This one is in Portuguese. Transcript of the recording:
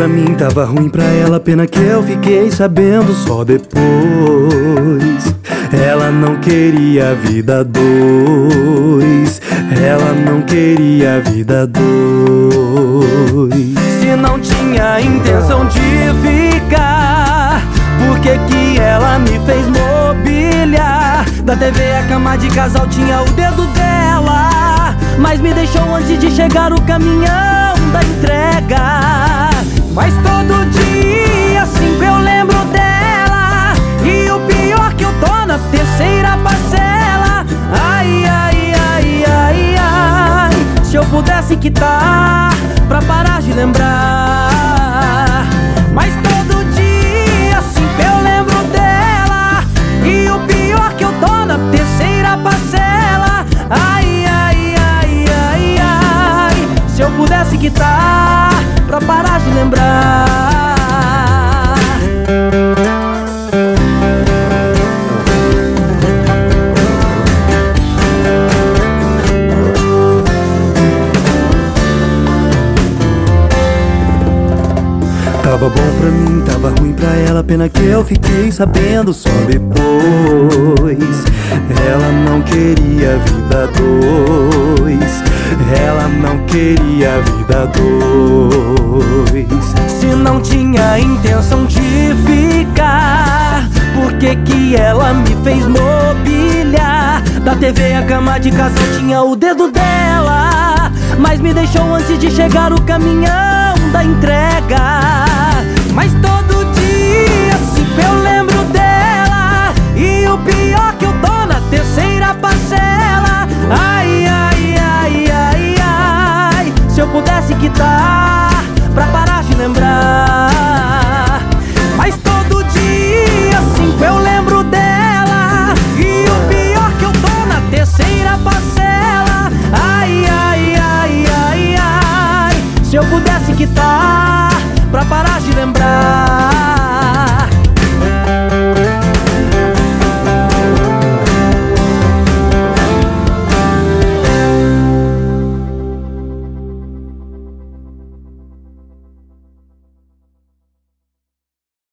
mim, tava ruim pra ela, pena que eu fiquei sabendo só depois. Ela não queria vida dois, ela não queria vida dois. Se não tinha intenção de ficar, por que que ela me fez mobília? Da TV a cama de casal tinha o dedo dela, mas me deixou antes de chegar o caminhão da entrega. Mas todo dia 5 eu lembro dela, e o pior que eu tô na terceira parcela. Ai, ai, ai, ai, ai, se eu pudesse quitar pra parar de lembrar. Mas todo dia 5 eu lembro dela, e o pior que eu tô na terceira parcela. Ai, ai, ai, ai, ai, se eu pudesse quitar pra parar de lembrar. Tava bom pra mim, tava ruim pra ela, pena que eu fiquei sabendo só depois. Ela não queria vida dois, ela não queria vida dois. Se não tinha intenção de ficar, por que que ela me fez mobília? Da TV a cama de casal tinha o dedo dela, mas me deixou antes de chegar o caminhão da entrega. Mas todo dia 5 eu lembro dela, e o pior que eu tô na terceira parcela. Ai, ai, ai, ai, ai, se eu pudesse quitar pra parar de lembrar. Mas todo dia 5 eu lembro dela, e o pior que eu tô na terceira parcela. Ai, ai, ai, ai, ai, se eu pudesse quitar